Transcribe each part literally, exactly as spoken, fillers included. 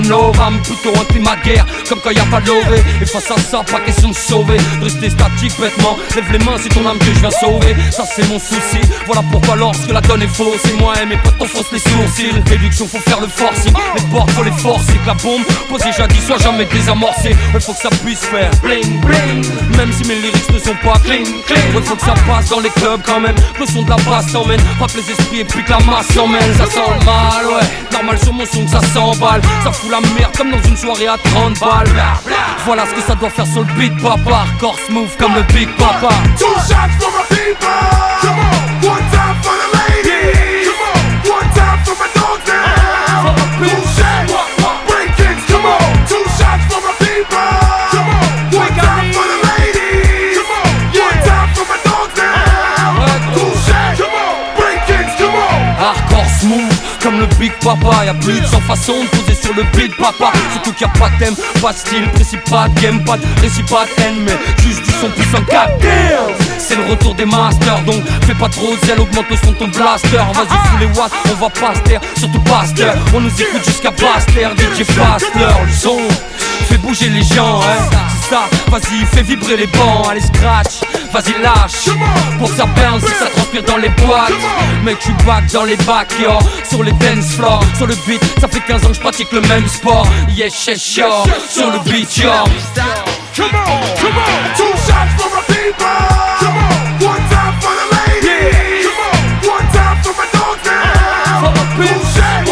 Nova, mais plutôt un climat de guerre, comme quand y'a pas de lové. Et face à ça, pas question de sauver, de rester statique bêtement. Lève les mains, c'est ton âme que je viens sauver. Ça c'est mon souci, voilà pourquoi lorsque la donne est fausse, et moi et mes potes on fausse les sourcils. Réduction, faut faire le forcing, les portes faut les forcer. Que la bombe posée jadis soit jamais désamorcée. Il faut que ça puisse faire bling bling, même si mes lyrics ne sont pas clean clean. Il faut que ça passe dans les clubs quand même, que le son de la basse t'emmène, frappe les esprits et puis que la masse s'emmène. Ça sent le mal, ouais, normal sur mon son que ça s'emballe. Ça fout la merde comme dans une soirée à trente balles. Voilà ce que ça doit faire sur le beat, papa. Hardcore smooth comme le Big Papa. Two shots for my people. Come on. One time for the ladies. Come on. One time for my dogs now. For my people. Break kicks. Come on. Two shots for my people. Come on. One time for the ladies. Come on. One time for my dogs now. Two shots. Come on. Break kicks. Come on. Hardcore smooth comme le Big Papa, y'a plus de cent façons de poser sur le beat papa. Surtout qu'il y a pas de thème, pas de style, précis, pas de game, pas de récit, pas de haine, mais juste du son puissant. Goddamn, c'est le retour des masters, donc fais pas trop de zèle, augmente le son de ton blaster. Vas-y fous les watts, on va pas se taire, surtout pas se taire. On nous écoute jusqu'à Bastère, D J Bastler, le son fais bouger les gens, hein. C'est ça, vas-y fais vibrer les bancs, allez scratch, vas-y lâche. Pour que ça bounce, que ça transpire dans les boîtes. Mec tu back dans les bacs, yo. Sur les dance floors, sur le beat, ça fait quinze ans que je pratique le même sport. Yes, yes, yo, sur le beat, yo. Come on, come on. Two shots for my people. Come on. One time for the ladies. Come on. One time for my dogs now. For my people.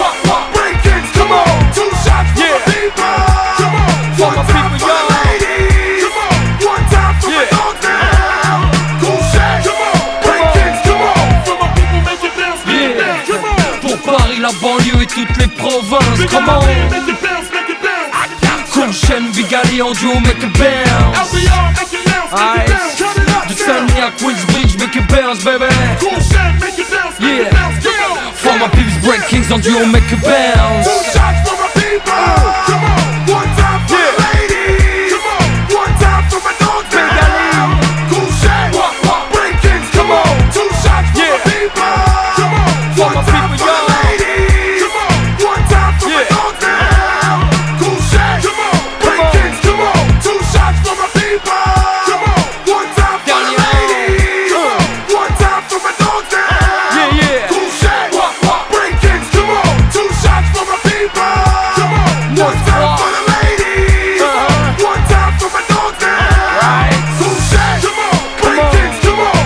Break kicks. Come on. Two shots for my people. Come on. For One my time people, for the ladies. Come on. One time for my dogs now. Cool shit. Come on. Break kicks. Come on. For my people, make it bounce, make it bounce. Come on. Pour Paris, la banlieue et toutes les provinces. Comment? Make it bounce, make it bounce. Cool chaîne, Vigali en duo, make it bounce. L B R, make it bounce, make it bounce. Turn it up. Du Sunny à Queensbridge, make it bounce, baby. Cool shit, make it bounce, make it bounce. Come on. For my peeps, Break Kings en duo, make it bounce. Two shots for my people. Come on. One time for the ladies. Come on. One time for my dogs now. Cool shit. Break kicks. Come on. Two shots for my people. Come on. For One my time people, for the ladies. Come on. One time for my dogs now. Cool shit. Come on. Break kicks. Come on. Two shots for my people. Come on. One time for the ladies. Come on. One time for my dogs now. Yeah, yeah. Cool shit. Break kicks. Come on. Two shots for my people. Come on. One time for the ladies. One time for my dogs now. Right. Cool shit. Come on. Break kicks. Come on.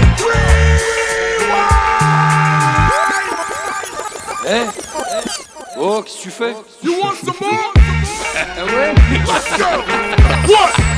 Eh? Oh, qu'est-ce que tu fais? You want some more? Ouais. Let's go. One.